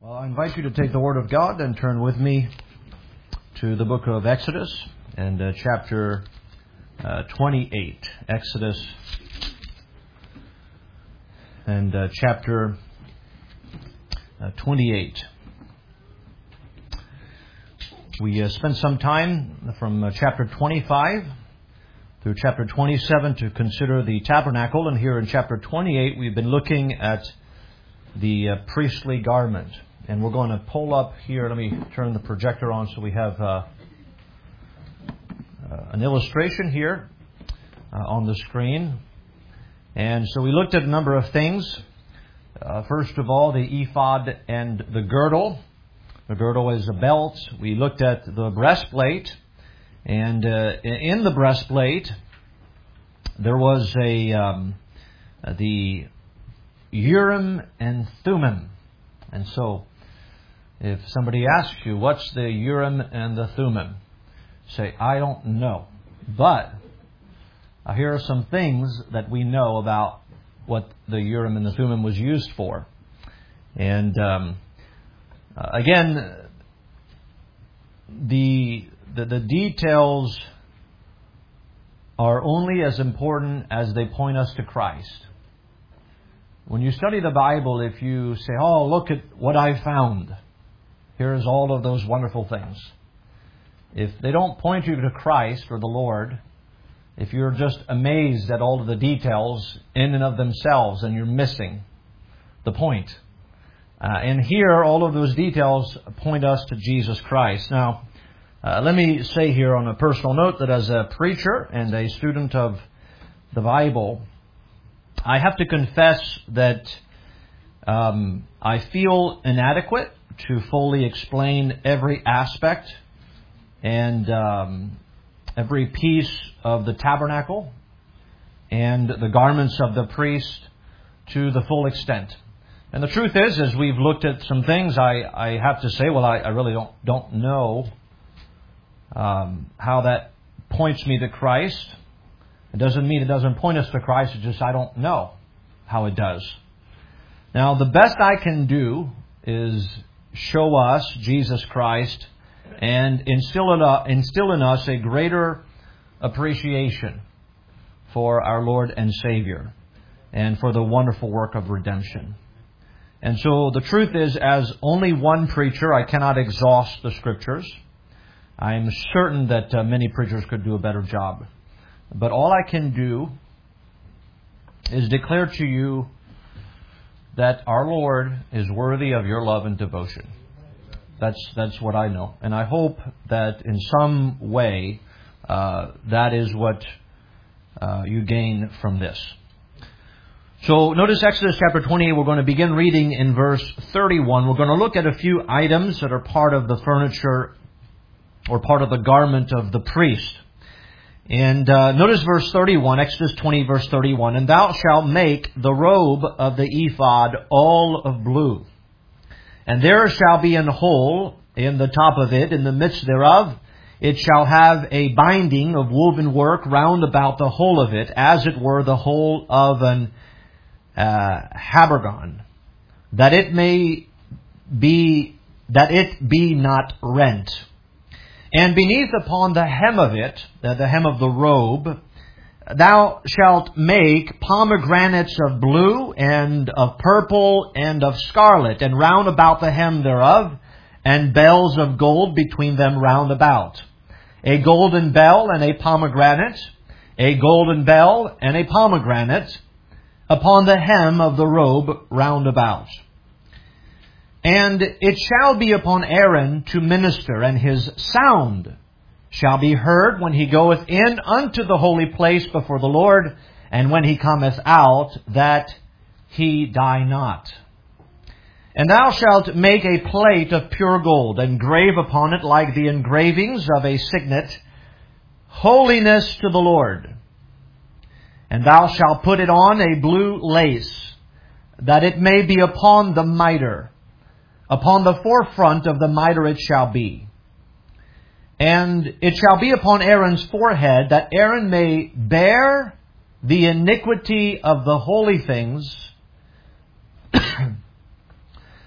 Well, I invite you to take the Word of God and turn with me to the book of Exodus and chapter 28. Exodus and chapter 28. We spent some time from chapter 25 through chapter 27 to consider the tabernacle, and here in chapter 28 we've been looking at the priestly garment. And we're going to pull up here. Let me turn the projector on so we have an illustration here on the screen. And so we looked at a number of things. First of all, the ephod and the girdle. The girdle is a belt. We looked at the breastplate. And in the breastplate, there was the Urim and Thummim. And so, if somebody asks you, what's the Urim and the Thummim? Say, I don't know. But here are some things that we know about what the Urim and the Thummim was used for. And again, the details are only as important as they point us to Christ. When you study the Bible, if you say, oh, look at what I found. Here's all of those wonderful things. If they don't point you to Christ or the Lord, if you're just amazed at all of the details in and of themselves, and you're missing the point. And here, all of those details point us to Jesus Christ. Now, let me say here on a personal note that as a preacher and a student of the Bible, I have to confess that I feel inadequate to fully explain every aspect and every piece of the tabernacle and the garments of the priest to the full extent. And the truth is, as we've looked at some things, I have to say, well, I really don't know how that points me to Christ. It doesn't mean it doesn't point us to Christ. It's just I don't know how it does. Now, the best I can do is show us Jesus Christ and instill in us a greater appreciation for our Lord and Savior and for the wonderful work of redemption. And so the truth is, as only one preacher, I cannot exhaust the Scriptures. I am certain that many preachers could do a better job. But all I can do is declare to you that our Lord is worthy of your love and devotion. That's what I know. And I hope that in some way that is what you gain from this. So notice Exodus chapter 28. We're going to begin reading in verse 31. We're going to look at a few items that are part of the furniture or part of the garment of the priest. And notice verse 31, Exodus 20, verse 31. And thou shalt make the robe of the ephod all of blue. And there shall be an hole in the top of it, in the midst thereof. It shall have a binding of woven work round about the whole of it, as it were the whole of an habergeon, that it be not rent. And beneath upon the hem of it, the hem of the robe, thou shalt make pomegranates of blue and of purple and of scarlet, and round about the hem thereof, and bells of gold between them round about. A golden bell and a pomegranate, a golden bell and a pomegranate, upon the hem of the robe round about. And it shall be upon Aaron to minister, and his sound shall be heard when he goeth in unto the holy place before the Lord, and when he cometh out, that he die not. And thou shalt make a plate of pure gold, and grave upon it like the engravings of a signet, holiness to the Lord. And thou shalt put it on a blue lace, that it may be upon the mitre. Upon the forefront of the mitre it shall be. And it shall be upon Aaron's forehead, that Aaron may bear the iniquity of the holy things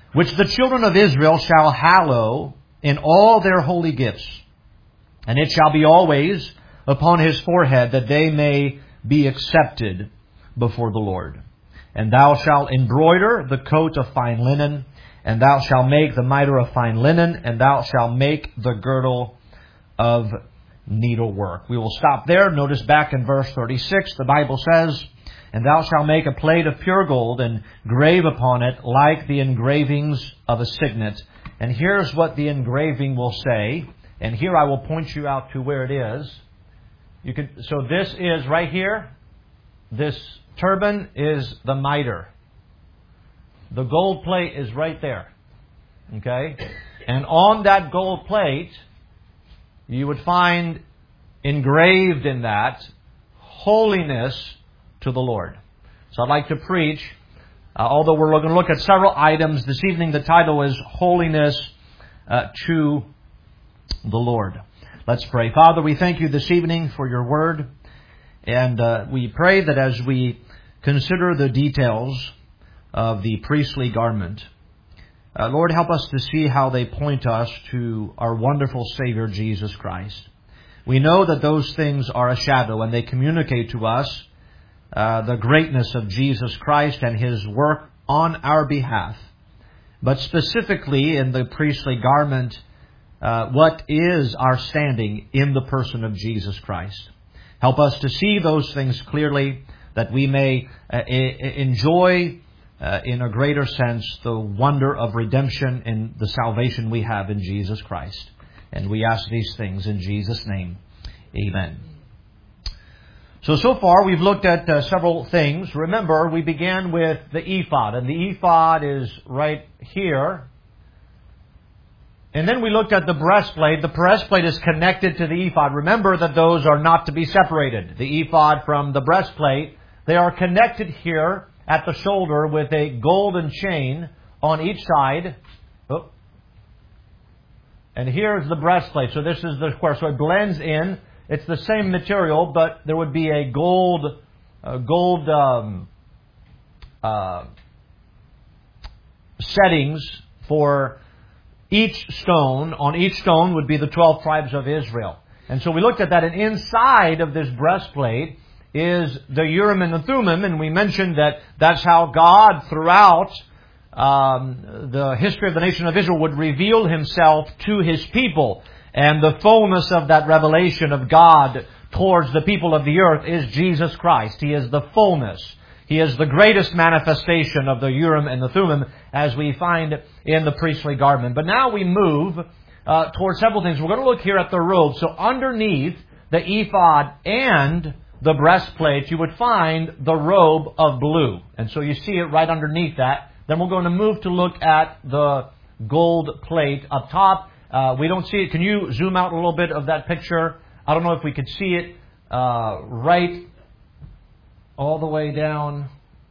which the children of Israel shall hallow in all their holy gifts. And it shall be always upon his forehead, that they may be accepted before the Lord. And thou shalt embroider the coat of fine linen, and thou shalt make the mitre of fine linen, and thou shalt make the girdle of needlework. We will stop there. Notice back in verse 36, the Bible says, and thou shalt make a plate of pure gold, and grave upon it like the engravings of a signet. And here's what the engraving will say. And here I will point you out to where it is. So this is right here. This turban is the mitre. The gold plate is right there. Okay? And on that gold plate, you would find engraved in that, holiness to the Lord. So I'd like to preach, although we're going to look at several items this evening, the title is Holiness to the Lord. Let's pray. Father, we thank you this evening for your word. And we pray that as we consider the details of the priestly garment, Lord, help us to see how they point us to our wonderful Savior, Jesus Christ. We know that those things are a shadow, and they communicate to us the greatness of Jesus Christ and His work on our behalf. But specifically in the priestly garment, what is our standing in the person of Jesus Christ? Help us to see those things clearly, that we may enjoy in a greater sense the wonder of redemption and the salvation we have in Jesus Christ. And we ask these things in Jesus' name. Amen. So far we've looked at several things. Remember, we began with the ephod, and the ephod is right here. And then we looked at the breastplate. The breastplate is connected to the ephod. Remember that those are not to be separated. The ephod from the breastplate, they are connected here at the shoulder with a golden chain on each side. Oh. And here's the breastplate. So this is the square. So it blends in. It's the same material, but there would be a gold settings for each stone. On each stone would be the 12 tribes of Israel. And so we looked at that, and inside of this breastplate is the Urim and the Thummim, and we mentioned that that's how God, throughout the history of the nation of Israel, would reveal Himself to His people. And the fullness of that revelation of God towards the people of the earth is Jesus Christ. He is the fullness. He is the greatest manifestation of the Urim and the Thummim, as we find in the priestly garment. But now we move towards several things. We're going to look here at the robe. So underneath the ephod and the breastplate, you would find the robe of blue. And so you see it right underneath that. Then we're going to move to look at the gold plate up top. We don't see it. Can you zoom out a little bit of that picture? I don't know if we could see it right all the way down.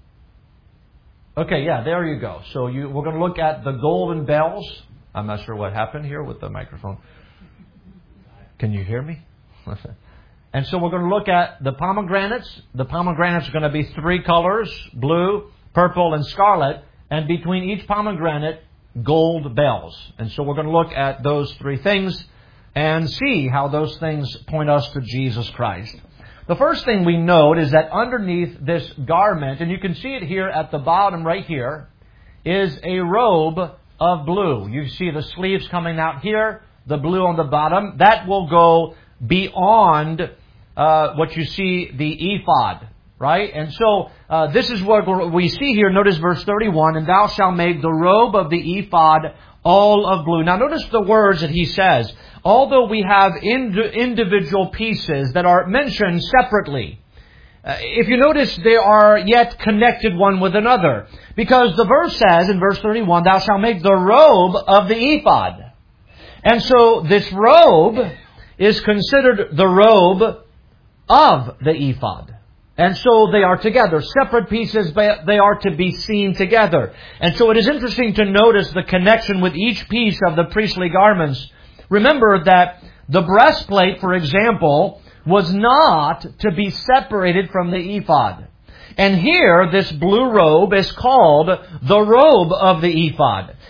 Okay, yeah, there you go. So we're going to look at the golden bells. I'm not sure what happened here with the microphone. Can you hear me? And so we're going to look at the pomegranates. The pomegranates are going to be 3 colors, blue, purple, and scarlet. And between each pomegranate, gold bells. And so we're going to look at those 3 things and see how those things point us to Jesus Christ. The first thing we note is that underneath this garment, and you can see it here at the bottom right here, is a robe of blue. You see the sleeves coming out here, the blue on the bottom. That will go beyond what you see the ephod, right? And so this is what we see here. Notice verse 31, and thou shalt make the robe of the ephod all of blue. Now notice the words that he says. Although we have individual pieces that are mentioned separately, if you notice, they are yet connected one with another. Because the verse says in verse 31, thou shalt make the robe of the ephod. And so this robe is considered the robe of the ephod. And so they are together. Separate pieces, but they are to be seen together. And so it is interesting to notice the connection with each piece of the priestly garments. Remember that the breastplate, for example, was not to be separated from the ephod. And here, this blue robe is called the robe of the ephod.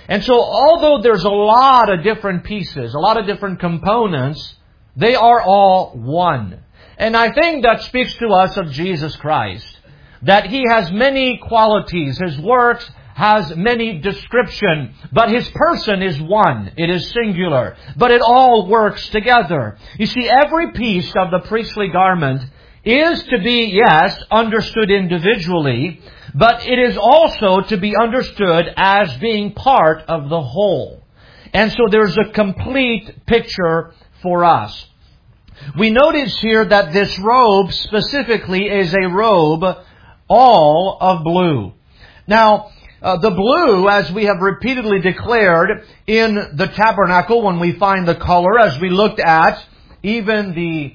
And so although there's a lot of different pieces, a lot of different components, they are all one. And I think that speaks to us of Jesus Christ, that He has many qualities. His works has many description, but His person is one. It is singular, but it all works together. You see, every piece of the priestly garment is to be, yes, understood individually, but it is also to be understood as being part of the whole. And so there's a complete picture for us. We notice here that this robe specifically is a robe all of blue. Now, the blue, as we have repeatedly declared in the tabernacle, when we find the color, as we looked at, even the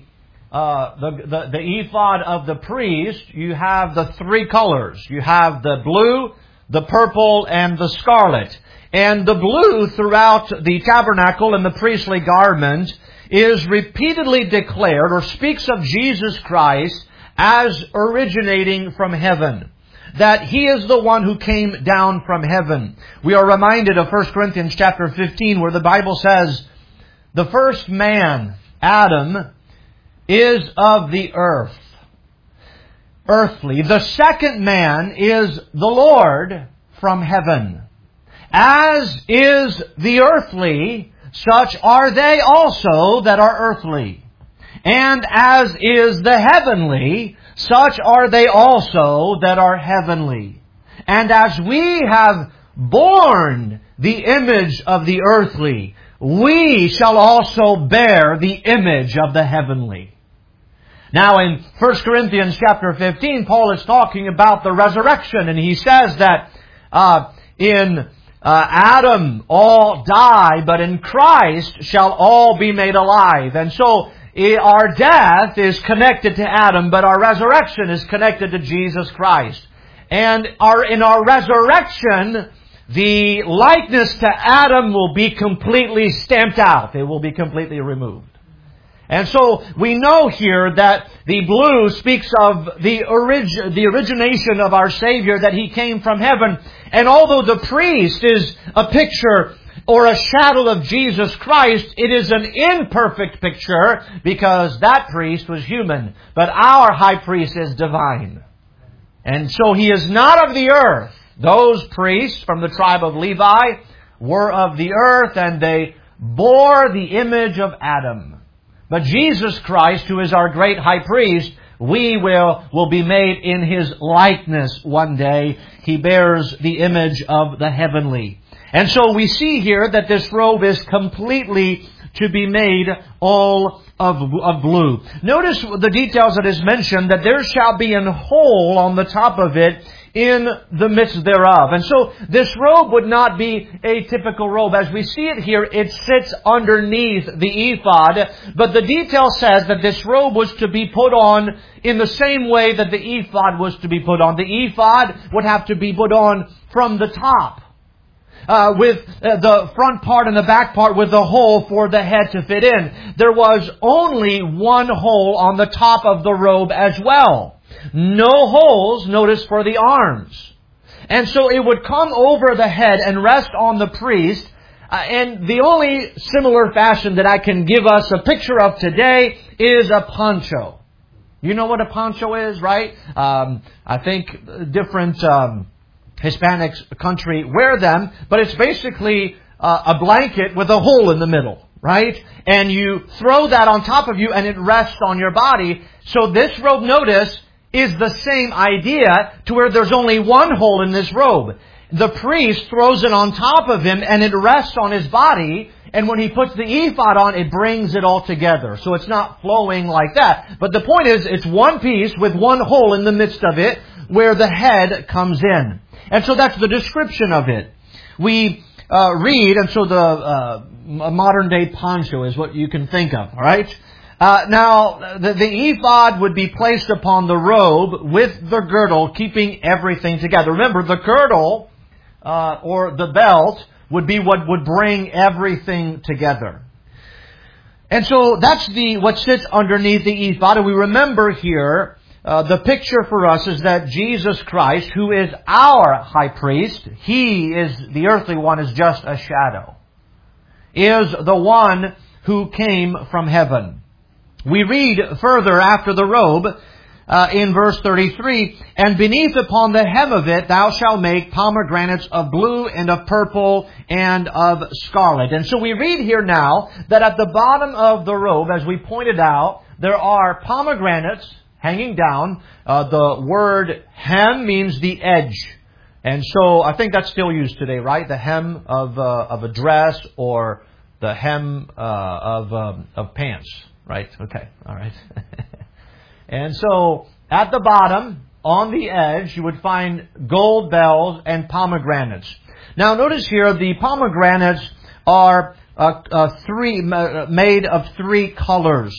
ephod of the priest, you have the three colors. You have the blue, the purple, and the scarlet. And the blue throughout the tabernacle and the priestly garment is repeatedly declared or speaks of Jesus Christ as originating from heaven. That He is the one who came down from heaven. We are reminded of 1 Corinthians chapter 15 where the Bible says, the first man, Adam, is of the earth, earthly. The second man is the Lord from heaven. As is the earthly, such are they also that are earthly. And as is the heavenly, such are they also that are heavenly. And as we have borne the image of the earthly, we shall also bear the image of the heavenly. Now in 1 Corinthians chapter 15, Paul is talking about the resurrection, and he says that in Adam all die, but in Christ shall all be made alive. And so our death is connected to Adam, but our resurrection is connected to Jesus Christ. And in our resurrection, the likeness to Adam will be completely stamped out. It will be completely removed. And so we know here that the blue speaks of the origination of our Savior, that He came from heaven. And although the priest is a picture or a shadow of Jesus Christ, it is an imperfect picture because that priest was human. But our high priest is divine. And so He is not of the earth. Those priests from the tribe of Levi were of the earth, and they bore the image of Adam. But Jesus Christ, who is our great high priest, we will be made in His likeness one day. He bears the image of the heavenly. And so we see here that this robe is completely to be made all of blue. Notice the details that is mentioned, that there shall be an hole on the top of it in the midst thereof. And so this robe would not be a typical robe. As we see it here, it sits underneath the ephod. But the detail says that this robe was to be put on in the same way that the ephod was to be put on. The ephod would have to be put on from the top. With the front part and the back part with the hole for the head to fit in. There was only one hole on the top of the robe as well. No holes, notice, for the arms. And so it would come over the head and rest on the priest. And the only similar fashion that I can give us a picture of today is a poncho. You know what a poncho is, right? I think different Hispanic country wear them, but it's basically a blanket with a hole in the middle, right? And you throw that on top of you and it rests on your body. So this robe, notice, is the same idea, to where there's only one hole in this robe. The priest throws it on top of him and it rests on his body. And when he puts the ephod on, it brings it all together. So it's not flowing like that. But the point is, it's one piece with one hole in the midst of it where the head comes in. And so that's the description of it. We read, and so the modern day poncho is what you can think of, all right? Now, the ephod would be placed upon the robe with the girdle, keeping everything together. Remember, the girdle or the belt would be what would bring everything together. And so that's what sits underneath the ephod. And we remember here the picture for us is that Jesus Christ, who is our high priest, He is, the earthly one is just a shadow, is the one who came from heaven. We read further after the robe, in verse 33, and beneath upon the hem of it thou shalt make pomegranates of blue and of purple and of scarlet. And so we read here now that at the bottom of the robe, as we pointed out, there are pomegranates hanging down. The word hem means the edge. And so I think that's still used today, right? The hem of a dress or the hem of pants, right? Okay, all right. And so, at the bottom, on the edge, you would find gold bells and pomegranates. Now, notice here, the pomegranates are made of three colors.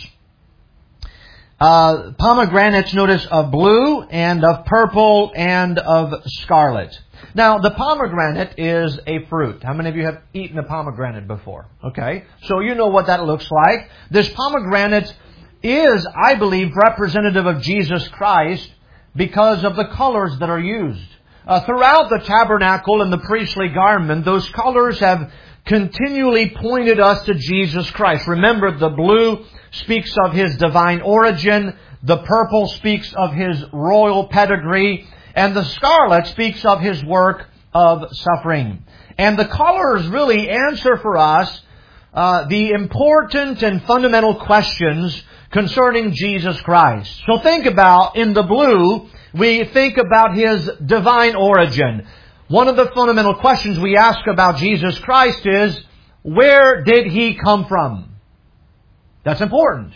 Pomegranates, notice, of blue and of purple and of scarlet. Now, the pomegranate is a fruit. How many of you have eaten a pomegranate before? Okay, so you know what that looks like. This pomegranate is, I believe, representative of Jesus Christ because of the colors that are used. Throughout the tabernacle and the priestly garment, those colors have continually pointed us to Jesus Christ. Remember, the blue speaks of His divine origin, the purple speaks of His royal pedigree, and the scarlet speaks of His work of suffering. And the colors really answer for us the important and fundamental questions concerning Jesus Christ. So think about, in the blue, we think about His divine origin. One of the fundamental questions we ask about Jesus Christ is, where did He come from? That's important.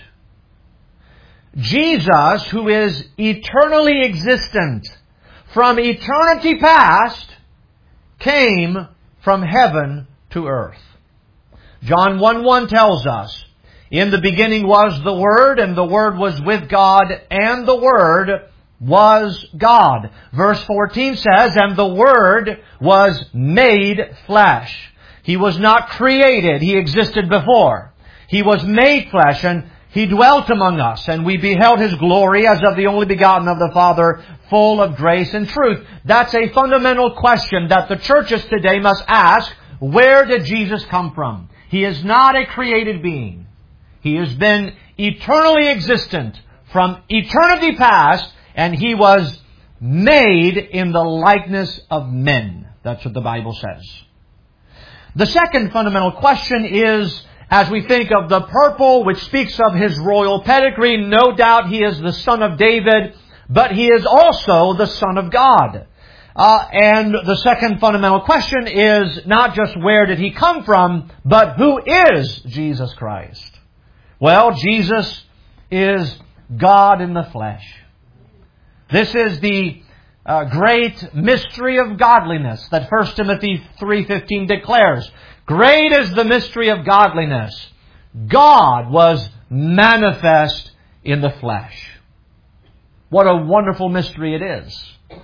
Jesus, who is eternally existent, from eternity past, came from heaven to earth. John 1:1 tells us, in the beginning was the Word, and the Word was with God, and the Word was God. Verse 14 says, and the Word was made flesh. He was not created. He existed before. He was made flesh, and He dwelt among us, and we beheld His glory as of the only begotten of the Father, full of grace and truth. That's a fundamental question that the churches today must ask. Where did Jesus come from? He is not a created being. He has been eternally existent from eternity past, and He was made in the likeness of men. That's what the Bible says. The second fundamental question is, as we think of the purple, which speaks of His royal pedigree, no doubt He is the Son of David, but He is also the Son of God. And the second fundamental question is not just where did He come from, but who is Jesus Christ? Well, Jesus is God in the flesh. This is the great mystery of godliness that 1 Timothy 3:15 declares. Great is the mystery of godliness. God was manifest in the flesh. What a wonderful mystery it is.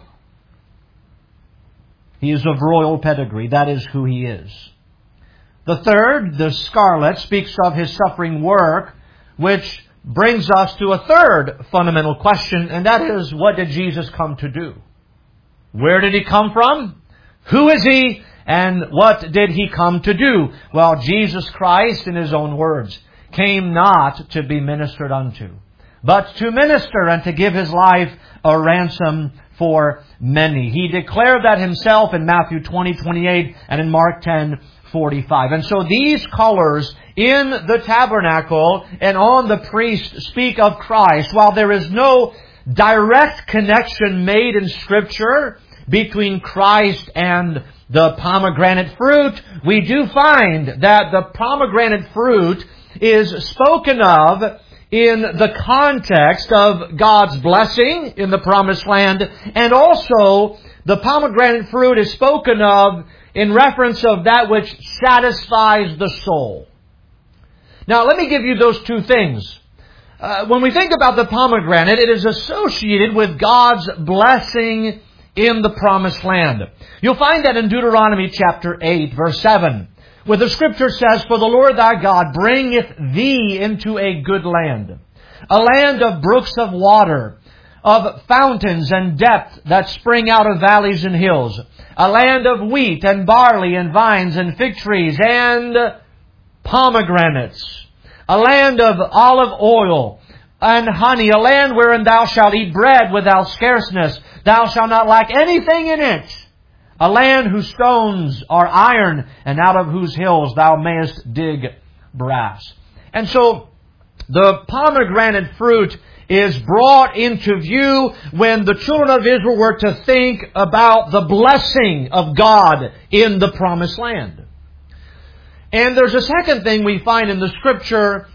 He is of royal pedigree. That is who He is. The third, the scarlet, speaks of His suffering work, which brings us to a third fundamental question, and that is, what did Jesus come to do? Where did He come from? Who is He? And what did He come to do? Well, Jesus Christ, in His own words, came not to be ministered unto, but to minister and to give His life a ransom for many. He declared that Himself in Matthew 20:28 and in Mark 10:45. And so these colors in the tabernacle and on the priest speak of Christ. While there is no direct connection made in Scripture between Christ and the pomegranate fruit, we do find that the pomegranate fruit is spoken of in the context of God's blessing in the promised land, and also the pomegranate fruit is spoken of in reference of that which satisfies the soul. Now, let me give you those two things. When we think about the pomegranate, it is associated with God's blessing in the promised land. You'll find that in Deuteronomy chapter 8, verse 7, where the Scripture says, For the Lord thy God bringeth thee into a good land, a land of brooks of water, of fountains and depth that spring out of valleys and hills. A land of wheat and barley and vines and fig trees and pomegranates. A land of olive oil and honey. A land wherein thou shalt eat bread without scarceness. Thou shalt not lack anything in it. A land whose stones are iron, and out of whose hills thou mayest dig brass. And so the pomegranate fruit is brought into view when the children of Israel were to think about the blessing of God in the promised land. And there's a second thing we find in the Scripture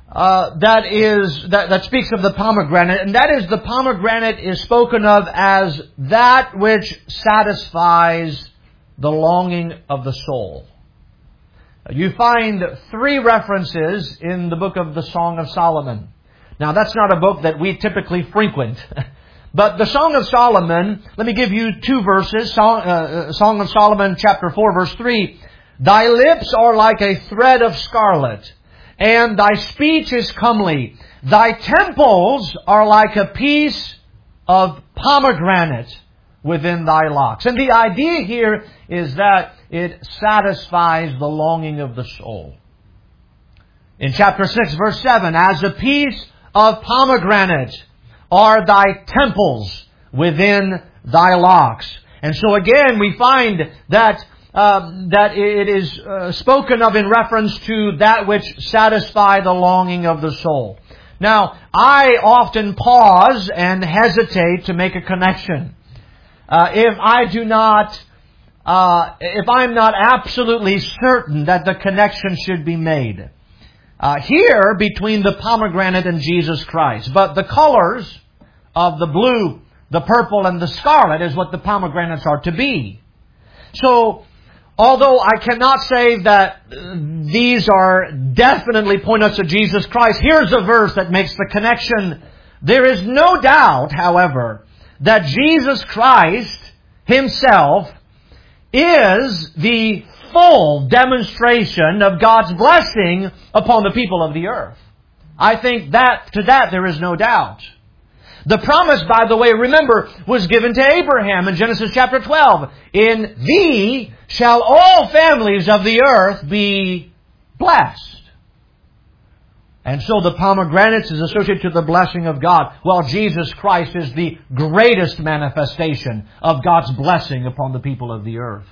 that speaks of the pomegranate, and that is the pomegranate is spoken of as that which satisfies the longing of the soul. You find 3 references in the book of the Song of Solomon. Now, that's not a book that we typically frequent. But the Song of Solomon, let me give you 2 verses. Song of Solomon, chapter 4, verse 3. Thy lips are like a thread of scarlet, and thy speech is comely. Thy temples are like a piece of pomegranate within thy locks. And the idea here is that it satisfies the longing of the soul. In chapter 6, verse 7, as a piece of pomegranate are thy temples within thy locks. And so again, we find that it is spoken of in reference to that which satisfy the longing of the soul. Now, I often pause and hesitate to make a connection. If I'm not absolutely certain that the connection should be made. Here between the pomegranate and Jesus Christ. But the colors of the blue, the purple, and the scarlet is what the pomegranates are to be. So, although I cannot say that these are definitely point us to Jesus Christ, here's a verse that makes the connection. There is no doubt, however, that Jesus Christ Himself is the full demonstration of God's blessing upon the people of the earth. I think that to that there is no doubt. The promise, by the way, remember, was given to Abraham in Genesis chapter 12. In thee shall all families of the earth be blessed. And so the pomegranates is associated to the blessing of God, while Jesus Christ is the greatest manifestation of God's blessing upon the people of the earth.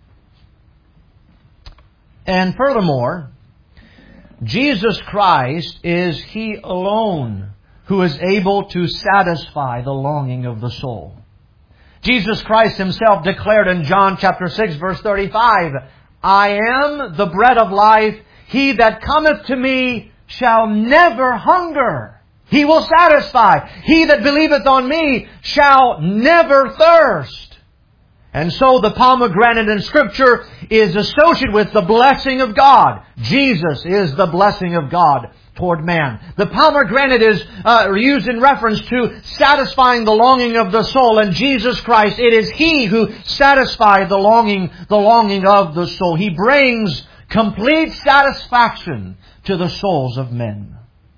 And furthermore, Jesus Christ is He alone who is able to satisfy the longing of the soul. Jesus Christ Himself declared in John chapter 6 verse 35, I am the bread of life. He that cometh to me shall never hunger. He will satisfy. He that believeth on me shall never thirst. And so the pomegranate in Scripture is associated with the blessing of God. Jesus is the blessing of God toward man. The pomegranate is used in reference to satisfying the longing of the soul. And Jesus Christ, it is He who satisfies the longing of the soul. He brings complete satisfaction to the souls of men.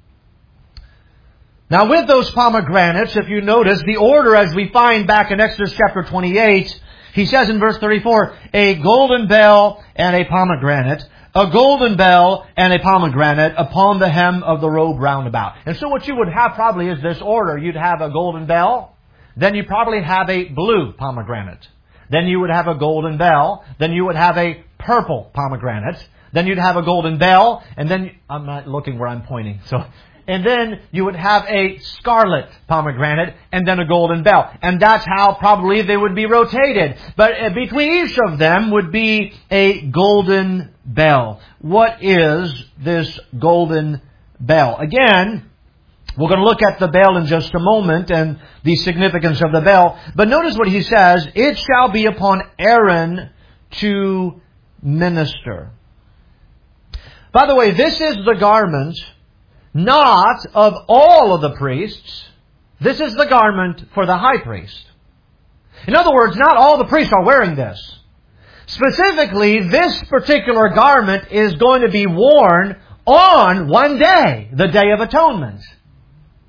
Now with those pomegranates, if you notice, the order as we find back in Exodus chapter 28, He says in verse 34, a golden bell and a pomegranate, a golden bell and a pomegranate upon the hem of the robe round about. And so what you would have probably is this order. You'd have a golden bell, then you probably have a blue pomegranate. Then you would have a golden bell, then you would have a purple pomegranate, then you'd have a golden bell, and then, I'm not looking where I'm pointing, and then you would have a scarlet pomegranate and then a golden bell. And that's how probably they would be rotated. But between each of them would be a golden bell. What is this golden bell? Again, we're going to look at the bell in just a moment and the significance of the bell. But notice what he says, it shall be upon Aaron to minister. By the way, this is the garment not of all of the priests. This is the garment for the high priest. In other words, not all the priests are wearing this. Specifically, this particular garment is going to be worn on one day, the Day of Atonement.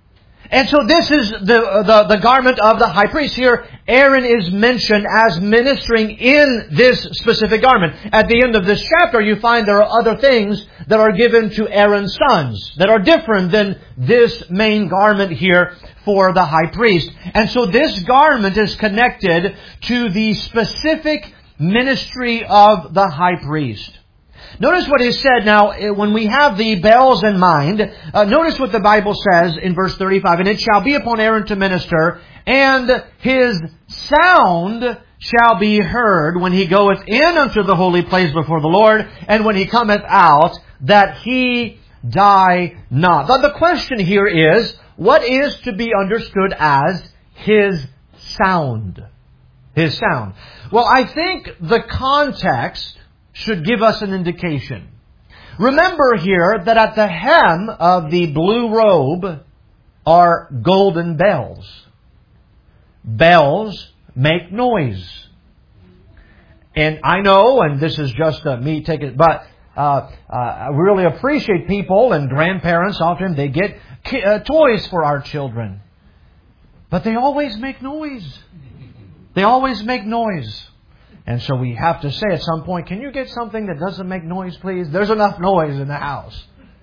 And so this is the garment of the high priest. Here, Aaron is mentioned as ministering in this specific garment. At the end of this chapter, you find there are other things that are given to Aaron's sons that are different than this main garment here for the high priest. And so this garment is connected to the specific ministry of the high priest. Notice what is said now when we have the bells in mind. Notice what the Bible says in verse 35. And it shall be upon Aaron to minister, and his sound shall be heard when he goeth in unto the holy place before the Lord, and when he cometh out, that he die not. Now the question here is, what is to be understood as his sound? His sound. Well, I think the context should give us an indication. Remember here that at the hem of the blue robe are golden bells. Bells make noise. And I know, and this is just me taking it, but I really appreciate people and grandparents. Often they get toys for our children. But they always make noise. They always make noise. And so we have to say at some point, can you get something that doesn't make noise, please? There's enough noise in the house.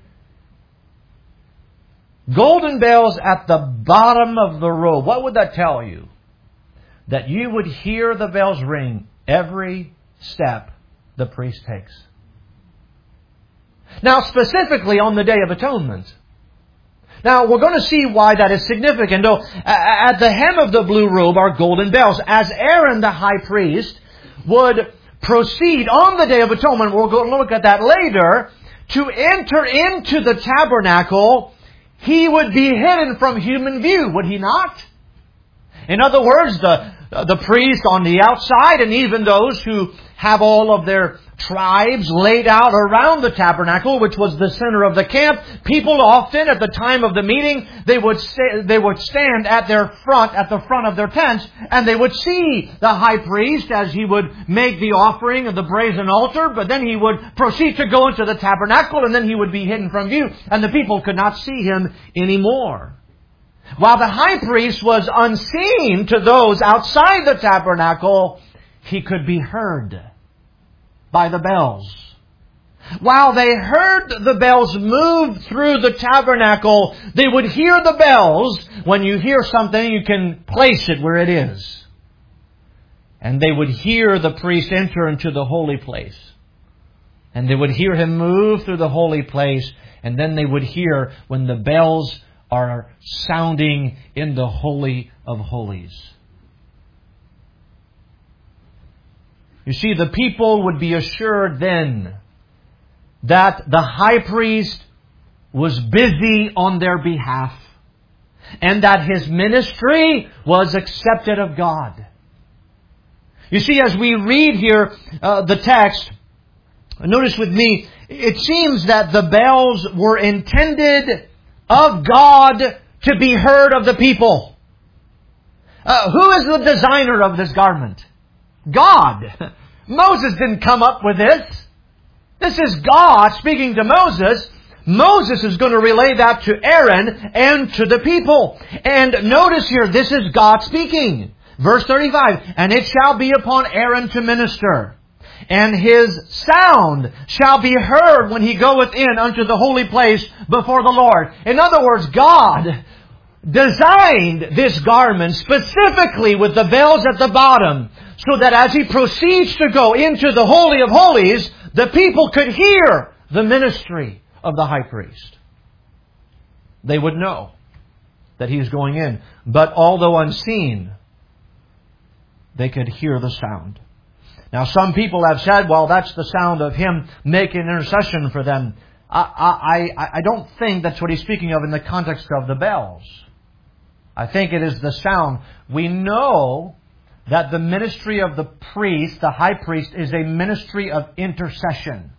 Golden bells at the bottom of the robe. What would that tell you? That you would hear the bells ring every step the priest takes. Now, specifically on the Day of Atonement. Now, we're going to see why that is significant. Though, at the hem of the blue robe are golden bells. As Aaron, the high priest, would proceed on the Day of Atonement, we'll go look at that later, to enter into the tabernacle, he would be hidden from human view, would he not? In other words, the priest on the outside, and even those who have all of their tribes laid out around the tabernacle, which was the center of the camp. People often, at the time of the meeting, they would stand at the front of their tents, and they would see the high priest as he would make the offering of the brazen altar, but then he would proceed to go into the tabernacle, and then he would be hidden from view, and the people could not see him anymore. While the high priest was unseen to those outside the tabernacle, he could be heard by the bells. While they heard the bells move through the tabernacle, they would hear the bells. When you hear something, you can place it where it is. And they would hear the priest enter into the holy place. And they would hear him move through the holy place. And then they would hear when the bells are sounding in the Holy of Holies. You see, the people would be assured then that the high priest was busy on their behalf and that his ministry was accepted of God. You see, as we read here the text, notice with me, it seems that the bells were intended of God to be heard of the people. Who is the designer of this garment? God. Moses didn't come up with this. This is God speaking to Moses. Moses is going to relay that to Aaron and to the people. And notice here, this is God speaking. Verse 35, and it shall be upon Aaron to minister, and his sound shall be heard when he goeth in unto the holy place before the Lord. In other words, God designed this garment specifically with the bells at the bottom, so that as he proceeds to go into the Holy of Holies, the people could hear the ministry of the high priest. They would know that he's going in. But although unseen, they could hear the sound. Now some people have said, well, that's the sound of him making intercession for them. I don't think that's what he's speaking of in the context of the bells. I think it is the sound. We know that the ministry of the priest, the high priest, is a ministry of intercession.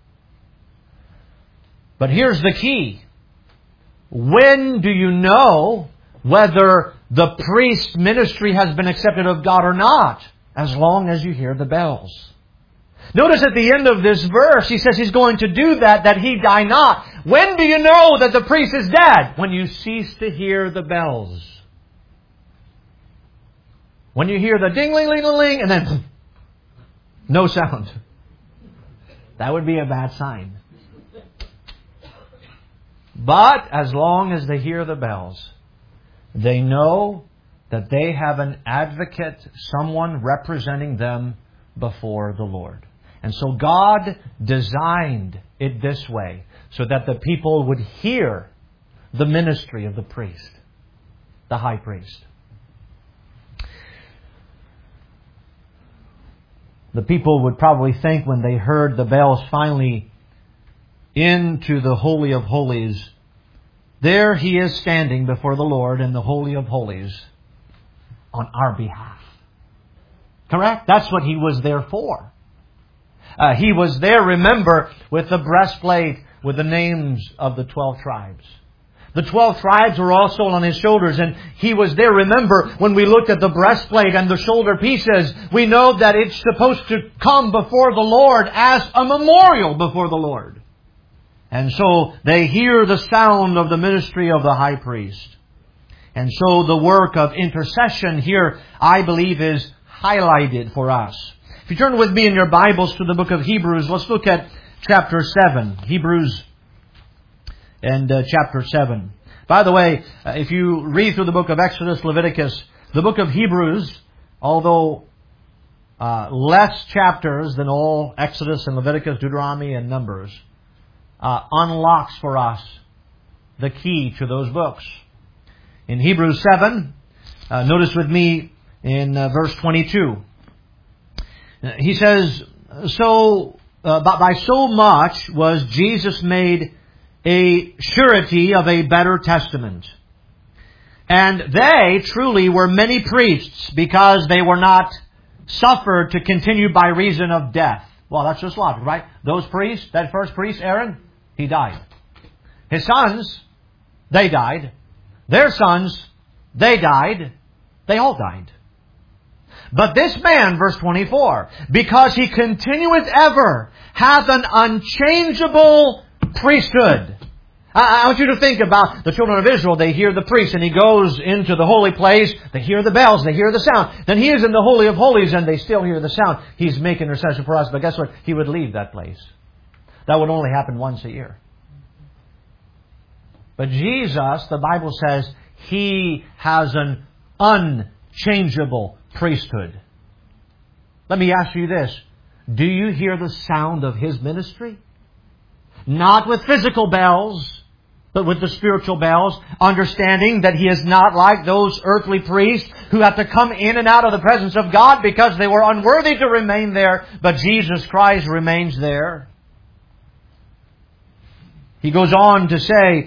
But here's the key. When do you know whether the priest's ministry has been accepted of God or not? As long as you hear the bells. Notice at the end of this verse, he says he's going to do that he die not. when do you know that the priest is dead? When you cease to hear the bells. When you hear the ding-ling-ling-ling, and then no sound. That would be a bad sign. But as long as they hear the bells, they know that they have an advocate, someone representing them before the Lord. And so God designed it this way, so that the people would hear the ministry of the priest, the high priest. The people would probably think when they heard the bells finally into the Holy of Holies, there He is standing before the Lord in the Holy of Holies on our behalf. Correct? That's what He was there for. He was there, remember, with the breastplate with the names of the 12 tribes. The 12 tribes were also on His shoulders, and He was there. Remember, when we looked at the breastplate and the shoulder pieces, we know that it's supposed to come before the Lord as a memorial before the Lord. And so they hear the sound of the ministry of the high priest. And so the work of intercession here, I believe, is highlighted for us. If you turn with me in your Bibles to the book of Hebrews, let's look at chapter 7. Hebrews and chapter 7. By the way, if you read through the book of Exodus, Leviticus, the book of Hebrews, although less chapters than all Exodus and Leviticus, Deuteronomy and Numbers, unlocks for us the key to those books. In Hebrews 7, notice with me in verse 22. He says, by so much was Jesus made a surety of a better testament. And they truly were many priests, because they were not suffered to continue by reason of death. Well, that's just logic, right? Those priests, that first priest, Aaron, he died. His sons, they died. Their sons, they died. They all died. But this man, verse 24, because he continueth ever, hath an unchangeable priesthood. I want you to think about the children of Israel. They hear the priest and he goes into the holy place. They hear the bells. They hear the sound. Then he is in the Holy of Holies and they still hear the sound. He's making intercession for us. But guess what? He would leave that place. That would only happen once a year. But Jesus, the Bible says, He has an unchangeable priesthood. Let me ask you this. Do you hear the sound of His ministry? Not with physical bells, but with the spiritual bells, understanding that He is not like those earthly priests who have to come in and out of the presence of God because they were unworthy to remain there, but Jesus Christ remains there. He goes on to say,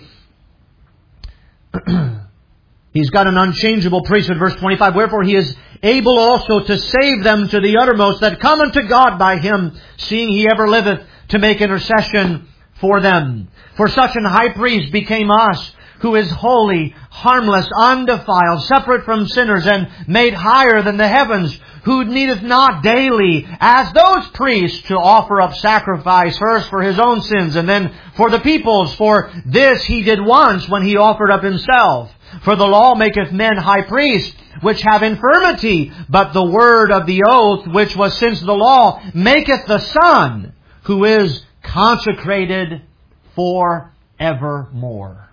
He's got an unchangeable priesthood, verse 25, wherefore He is able also to save them to the uttermost that come unto God by Him, seeing He ever liveth to make intercession for them. For such an high priest became us, who is holy, harmless, undefiled, separate from sinners, and made higher than the heavens, who needeth not daily, as those priests, to offer up sacrifice, first for His own sins, and then for the people's. For this He did once, when He offered up Himself. For the law maketh men high priests, which have infirmity, but the word of the oath, which was since the law, maketh the Son, who is consecrated for evermore.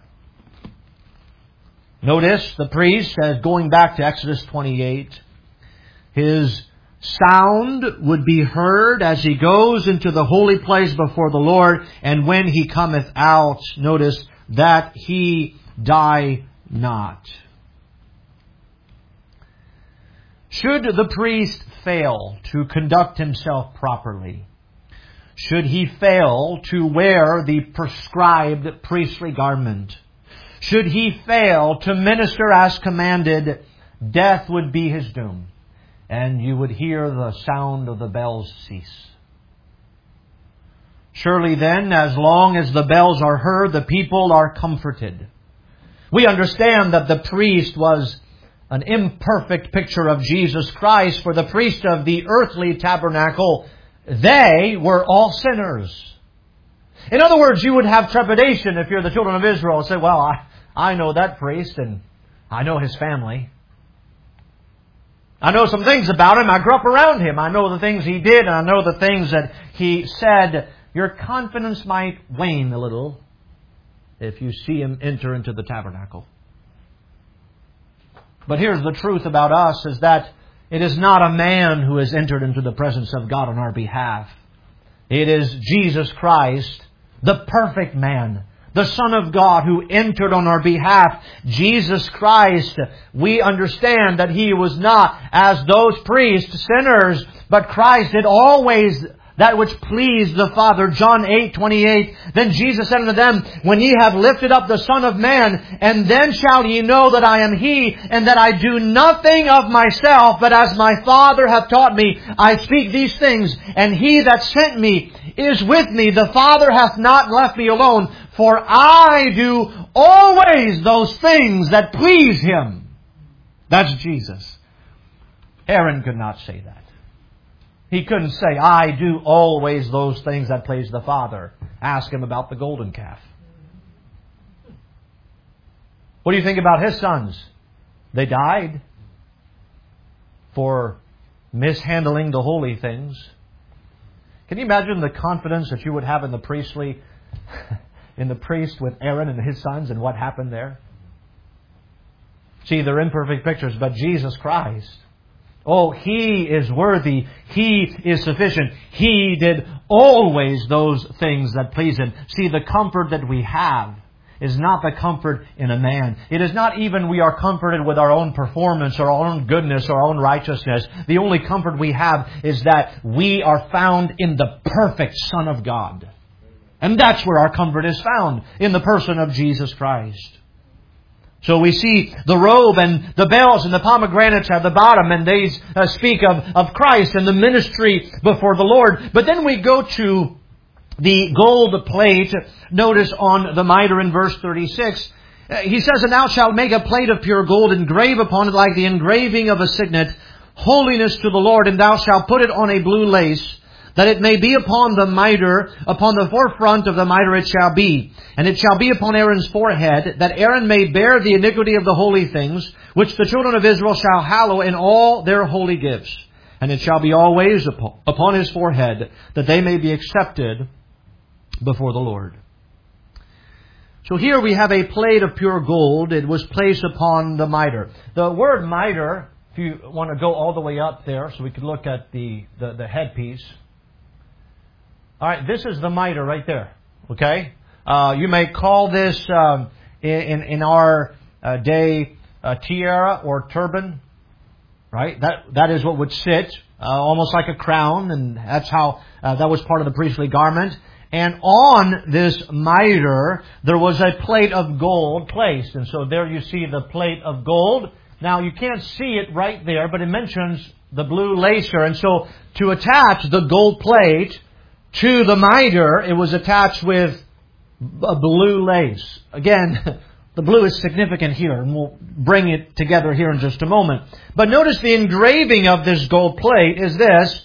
Notice the priest, as going back to Exodus 28, his sound would be heard as he goes into the holy place before the Lord, and when he cometh out, notice that he die not. Should the priest fail to conduct himself properly, should he fail to wear the prescribed priestly garment, should he fail to minister as commanded, death would be his doom, and you would hear the sound of the bells cease. Surely then, as long as the bells are heard, the people are comforted. We understand that the priest was an imperfect picture of Jesus Christ, for the priest of the earthly tabernacle, they were all sinners. In other words, you would have trepidation if you're the children of Israel and say, well, I know that priest and I know his family. I know some things about him. I grew up around him. I know the things he did and I know the things that he said. Your confidence might wane a little if you see him enter into the tabernacle. But here's the truth about us, is that it is not a man who has entered into the presence of God on our behalf. It is Jesus Christ, the perfect man, the Son of God, who entered on our behalf. Jesus Christ, we understand that He was not, as those priests, sinners, but Christ did always that which pleased the Father. John 8:28. Then Jesus said unto them, When ye have lifted up the Son of Man, and then shall ye know that I am He, and that I do nothing of myself, but as my Father hath taught me, I speak these things. And He that sent me is with me. The Father hath not left me alone, for I do always those things that please Him. That's Jesus. Aaron could not say that. He couldn't say, I do always those things that please the Father. Ask him about the golden calf. What do you think about his sons? They died for mishandling the holy things. Can you imagine the confidence that you would have in the priest with Aaron and his sons and what happened there? See, they're imperfect pictures, but Jesus Christ, oh, He is worthy. He is sufficient. He did always those things that please Him. See, the comfort that we have is not the comfort in a man. It is not even we are comforted with our own performance or our own goodness or our own righteousness. The only comfort we have is that we are found in the perfect Son of God. And that's where our comfort is found, in the person of Jesus Christ. So we see the robe and the bells and the pomegranates at the bottom, and they speak of Christ and the ministry before the Lord. But then we go to the gold plate. Notice on the mitre in verse 36, he says, And thou shalt make a plate of pure gold, engrave upon it like the engraving of a signet, holiness to the Lord, and thou shalt put it on a blue lace, that it may be upon the mitre, upon the forefront of the mitre it shall be. And it shall be upon Aaron's forehead, that Aaron may bear the iniquity of the holy things, which the children of Israel shall hallow in all their holy gifts. And it shall be always upon his forehead, that they may be accepted before the Lord. So here we have a plate of pure gold. It was placed upon the mitre. The word mitre, if you want to go all the way up there, so we could look at the headpiece. All right, this is the mitre right there. Okay, you may call this in our day a tiara or turban. Right, that is what would sit almost like a crown, and that's how that was part of the priestly garment. And on this mitre there was a plate of gold placed, and so there you see the plate of gold. Now you can't see it right there, but it mentions the blue lacer, and so to attach the gold plate to the mitre, it was attached with a blue lace. Again, the blue is significant here, and we'll bring it together here in just a moment. But notice the engraving of this gold plate is this: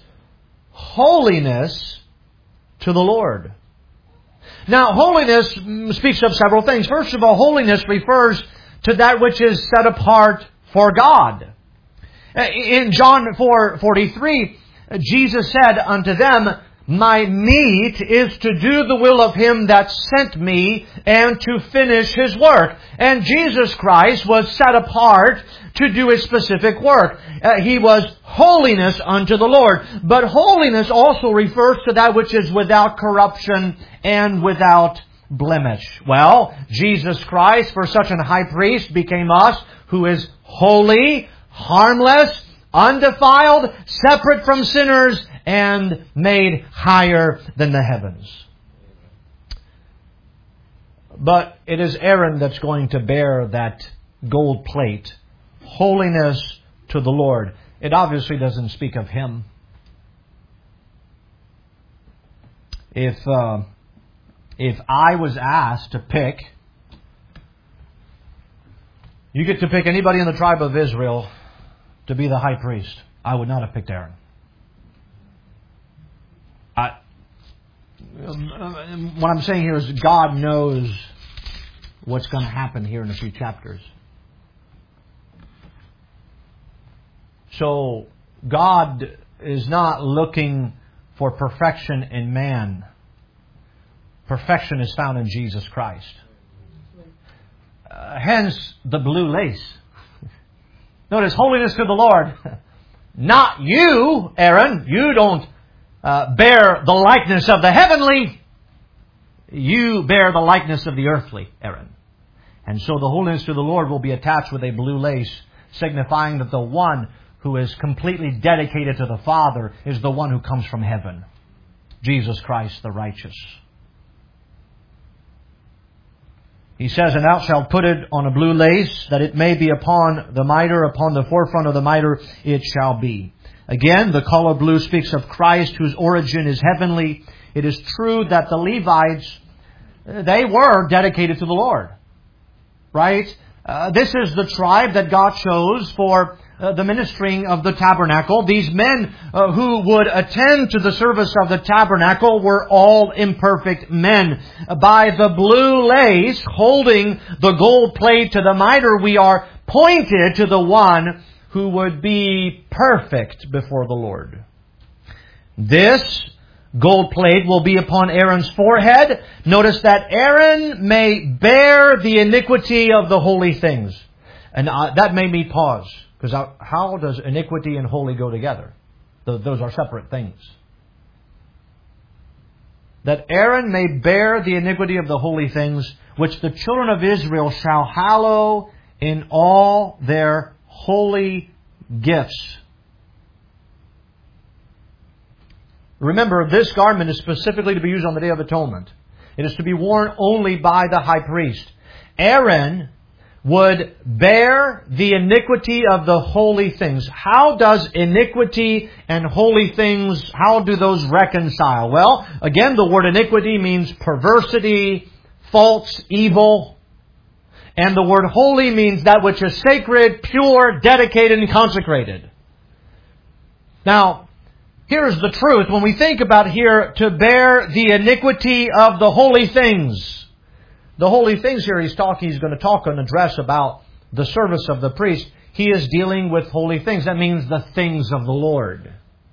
holiness to the Lord. Now, holiness speaks of several things. First of all, holiness refers to that which is set apart for God. In John 4:43, Jesus said unto them, My meat is to do the will of Him that sent me and to finish His work. And Jesus Christ was set apart to do a specific work. He was holiness unto the Lord. But holiness also refers to that which is without corruption and without blemish. Well, Jesus Christ, for such an high priest, became us, who is holy, harmless, undefiled, separate from sinners, and made higher than the heavens. But it is Aaron that's going to bear that gold plate. Holiness to the Lord. It obviously doesn't speak of him. If I was asked to pick, you get to pick anybody in the tribe of Israel to be the high priest, I would not have picked Aaron. what I'm saying here is God knows what's going to happen here in a few chapters. So God is not looking for perfection in man. Perfection is found in Jesus Christ. Hence the blue lace. Notice, holiness to the Lord. Not you, Aaron. You don't bear the likeness of the heavenly. You bear the likeness of the earthly, Aaron. And so the holiness to the Lord will be attached with a blue lace, signifying that the one who is completely dedicated to the Father is the one who comes from heaven. Jesus Christ the righteous. He says, and thou shalt put it on a blue lace, that it may be upon the mitre, upon the forefront of the mitre it shall be. Again, the color blue speaks of Christ, whose origin is heavenly. It is true that the Levites, they were dedicated to the Lord. Right? This is the tribe that God chose for the ministering of the tabernacle. These men who would attend to the service of the tabernacle were all imperfect men. By the blue lace holding the gold plate to the mitre, we are pointed to the one who would be perfect before the Lord. This gold plate will be upon Aaron's forehead. Notice that Aaron may bear the iniquity of the holy things. And that made me pause. Because how does iniquity and holy go together? Those are separate things. That Aaron may bear the iniquity of the holy things, which the children of Israel shall hallow in all their holy gifts. Remember, this garment is specifically to be used on the Day of Atonement. It is to be worn only by the high priest. Aaron would bear the iniquity of the holy things. How does iniquity and holy things, how do those reconcile? Well, again, the word iniquity means perversity, faults, evil. And the word holy means that which is sacred, pure, dedicated, and consecrated. Now, here's the truth. When we think about here, to bear the iniquity of the holy things, the holy things here he's going to talk and address about the service of the priest. He is dealing with holy things. That means the things of the Lord.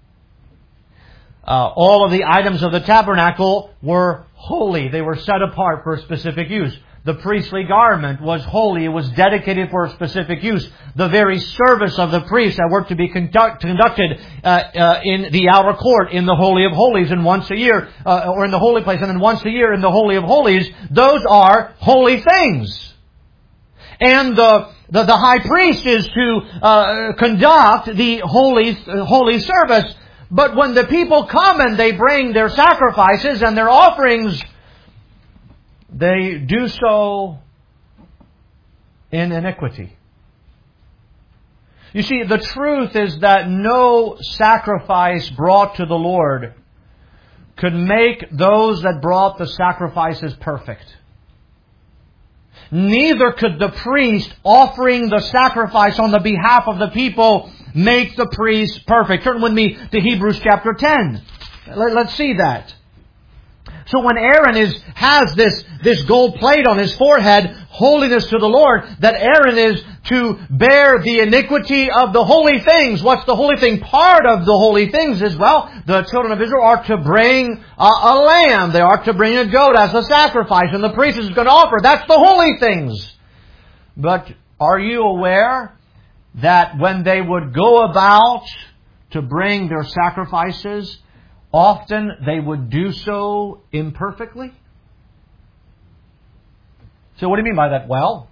All of the items of the tabernacle were holy. They were set apart for a specific use. The priestly garment was holy. It was dedicated for a specific use. The very service of the priest that were to be conducted in the outer court, in the Holy of Holies, and once a year, or in the holy place, and then once a year in the Holy of Holies, those are holy things. And the high priest is to conduct the holy service. But when the people come and they bring their sacrifices and their offerings, they do so in iniquity. You see, the truth is that no sacrifice brought to the Lord could make those that brought the sacrifices perfect. Neither could the priest offering the sacrifice on the behalf of the people make the priest perfect. Turn with me to Hebrews chapter 10. Let's see that. So when Aaron has this gold plate on his forehead, holiness to the Lord, that Aaron is to bear the iniquity of the holy things. What's the holy thing? Part of the holy things is, well, the children of Israel are to bring a lamb. They are to bring a goat as a sacrifice, and the priest is going to offer. That's the holy things. But are you aware that when they would go about to bring their sacrifices, often they would do so imperfectly? So what do you mean by that? Well,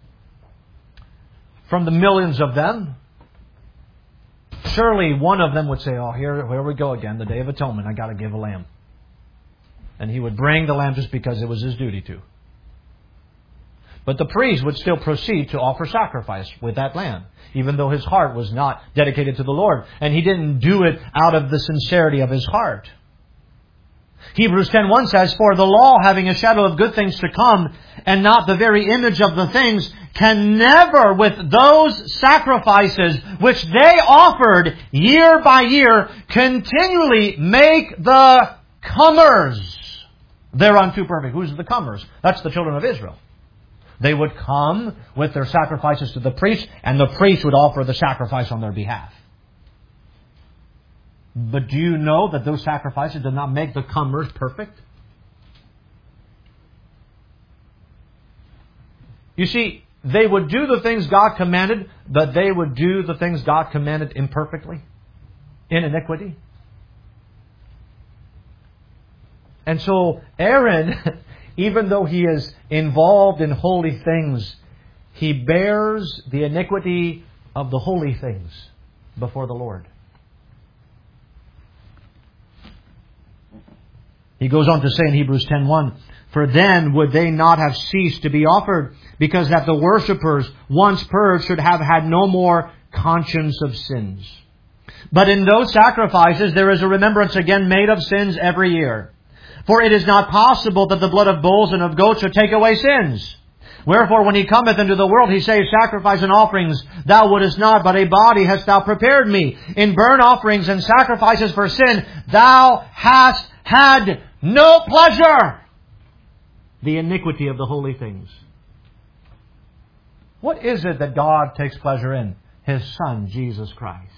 from the millions of them, surely one of them would say, oh, here we go again, the Day of Atonement, I got to give a lamb. And he would bring the lamb just because it was his duty to. But the priest would still proceed to offer sacrifice with that lamb, even though his heart was not dedicated to the Lord. And he didn't do it out of the sincerity of his heart. Hebrews 10:1 says, for the law, having a shadow of good things to come, and not the very image of the things, can never, with those sacrifices which they offered year by year, continually make the comers thereunto perfect. Who's the comers? That's the children of Israel. They would come with their sacrifices to the priest, and the priest would offer the sacrifice on their behalf. But do you know that those sacrifices did not make the comers perfect? You see, they would do the things God commanded, but they would do the things God commanded imperfectly, in iniquity. And so Aaron, even though he is involved in holy things, he bears the iniquity of the holy things before the Lord. He goes on to say in Hebrews 10:1, "For then would they not have ceased to be offered, because that the worshippers, once purged, should have had no more conscience of sins. But in those sacrifices there is a remembrance again made of sins every year. For it is not possible that the blood of bulls and of goats should take away sins. Wherefore when he cometh into the world, he saith, Sacrifice and offerings thou wouldest not, but a body hast thou prepared me. In burnt offerings and sacrifices for sin thou hast had no pleasure." The iniquity of the holy things. What is it that God takes pleasure in? His Son, Jesus Christ.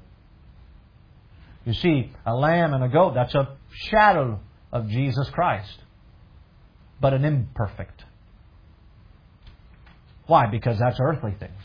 You see, a lamb and a goat, that's a shadow of Jesus Christ, but an imperfect. Why? Because that's earthly things.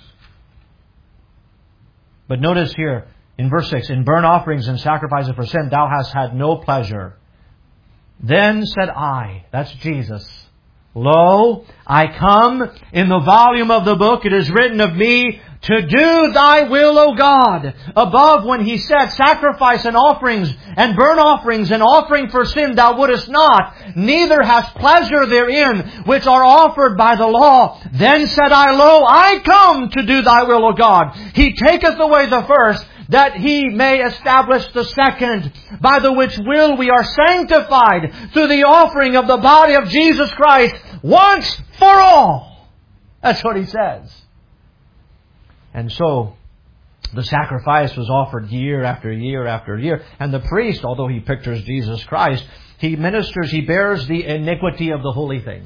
But notice here in verse 6, "In burnt offerings and sacrifices for sin thou hast had no pleasure. Then said I," that's Jesus, "Lo, I come. In the volume of the book it is written of me, to do thy will, O God." Above, when he said, "Sacrifice and offerings and burnt offerings and offering for sin thou wouldest not, neither hast pleasure therein, which are offered by the law. Then said I, Lo, I come to do thy will, O God. He taketh away the first, that he may establish the second, by the which will we are sanctified through the offering of the body of Jesus Christ once for all." That's what he says. And so the sacrifice was offered year after year after year. And the priest, although he pictures Jesus Christ, he ministers, he bears the iniquity of the holy things.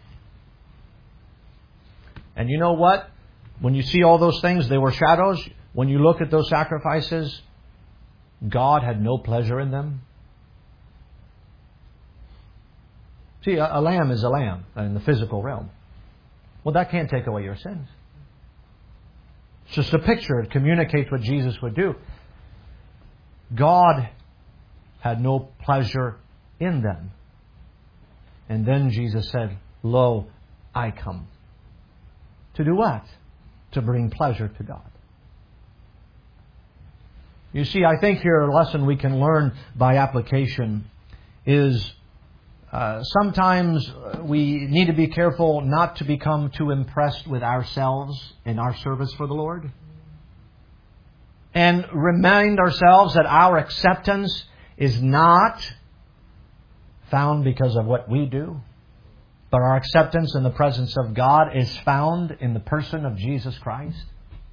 And you know what? When you see all those things, they were shadows. When you look at those sacrifices, God had no pleasure in them. See, a lamb is a lamb in the physical realm. Well, that can't take away your sins. It's just a picture. It communicates what Jesus would do. God had no pleasure in them. And then Jesus said, "Lo, I come." To do what? To bring pleasure to God. You see, I think here a lesson we can learn by application is sometimes we need to be careful not to become too impressed with ourselves in our service for the Lord. And remind ourselves that our acceptance is not found because of what we do, but our acceptance in the presence of God is found in the person of Jesus Christ.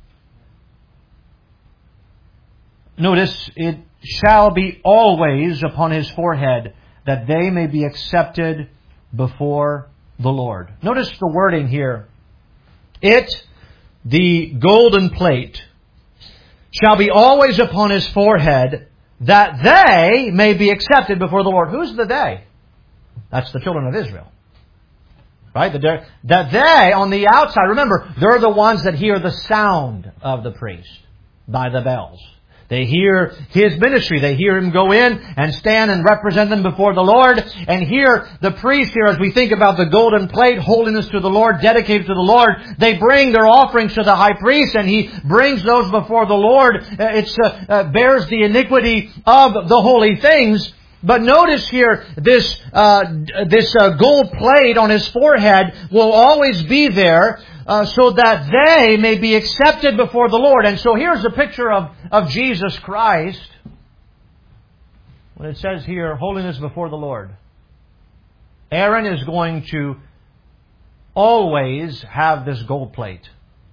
Notice, "It shall be always upon his forehead, that they may be accepted before the Lord." Notice the wording here. "It," the golden plate, "shall be always upon his forehead, that they may be accepted before the Lord." Who's the they? That's the children of Israel. Right? That they, on the outside, remember, they're the ones that hear the sound of the priest by the bells. They hear his ministry. They hear him go in and stand and represent them before the Lord. And here, the priest here, as we think about the golden plate, holiness to the Lord, dedicated to the Lord, they bring their offerings to the high priest, and he brings those before the Lord. It bears the iniquity of the holy things. But notice here, this gold plate on his forehead will always be there, so that they may be accepted before the Lord. And so here's a picture of Jesus Christ. When it says here, holiness before the Lord, Aaron is going to always have this gold plate.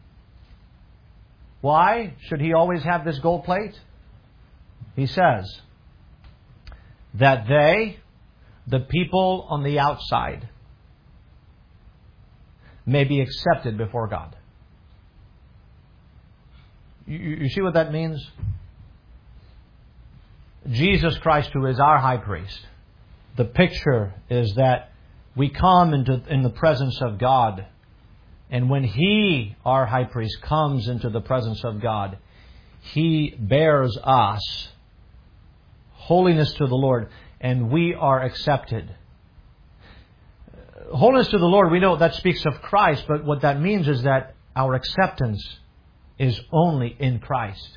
Why should he always have this gold plate? He says that they the people on the outside may be accepted before God. You see what that means? Jesus Christ, who is our high priest, the picture is that we come in the presence of God, and when He, our high priest, comes into the presence of God, He bears us holiness to the Lord, and we are accepted. Holiness to the Lord, we know that speaks of Christ, but what that means is that our acceptance is only in Christ.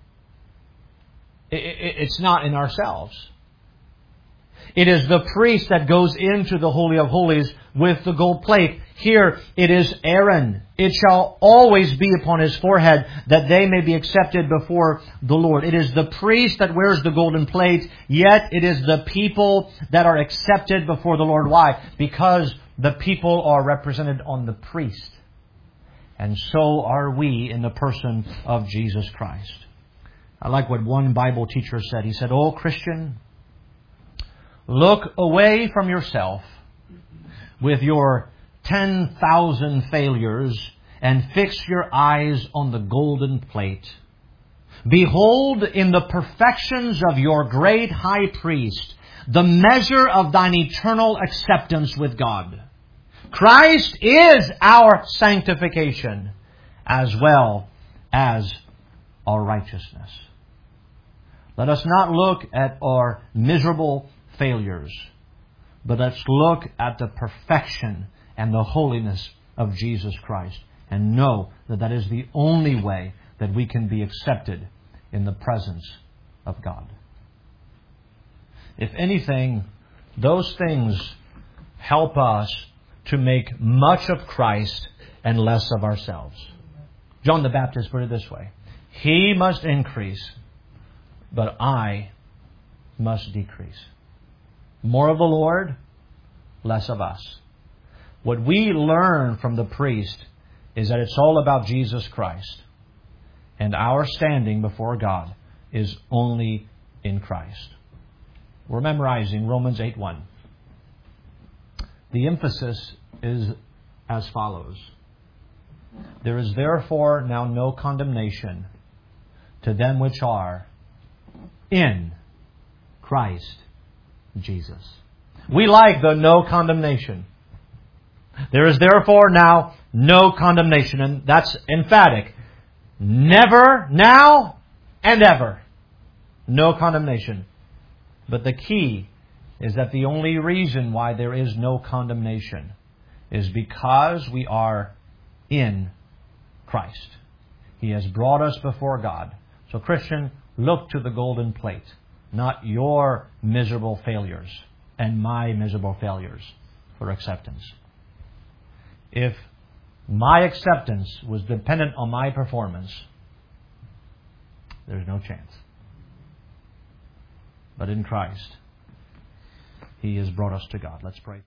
It's not in ourselves. It is the priest that goes into the Holy of Holies with the gold plate. Here it is Aaron. It shall always be upon his forehead that they may be accepted before the Lord. It is the priest that wears the golden plate, yet it is the people that are accepted before the Lord. Why? Because the people are represented on the priest. And so are we in the person of Jesus Christ. I like what one Bible teacher said. He said, "Oh, Christian, look away from yourself with your 10,000 failures and fix your eyes on the golden plate. Behold, in the perfections of your great high priest, the measure of thine eternal acceptance with God. Christ is our sanctification as well as our righteousness." Let us not look at our miserable failures, but let's look at the perfection and the holiness of Jesus Christ and know that that is the only way that we can be accepted in the presence of God. If anything, those things help us to make much of Christ and less of ourselves. John the Baptist put it this way: "He must increase, but I must decrease." More of the Lord, less of us. What we learn from the priest is that it's all about Jesus Christ. And our standing before God is only in Christ. We're memorizing Romans 8:1. The emphasis is as follows: "There is therefore now no condemnation to them which are in Christ Jesus." We like the no condemnation. There is therefore now no condemnation. And that's emphatic. Never, now, and ever. No condemnation. But the key is that the only reason why there is no condemnation is because we are in Christ. He has brought us before God. So, Christian, look to the golden plate, not your miserable failures and my miserable failures for acceptance. If my acceptance was dependent on my performance, there's no chance. But in Christ, He has brought us to God. Let's pray.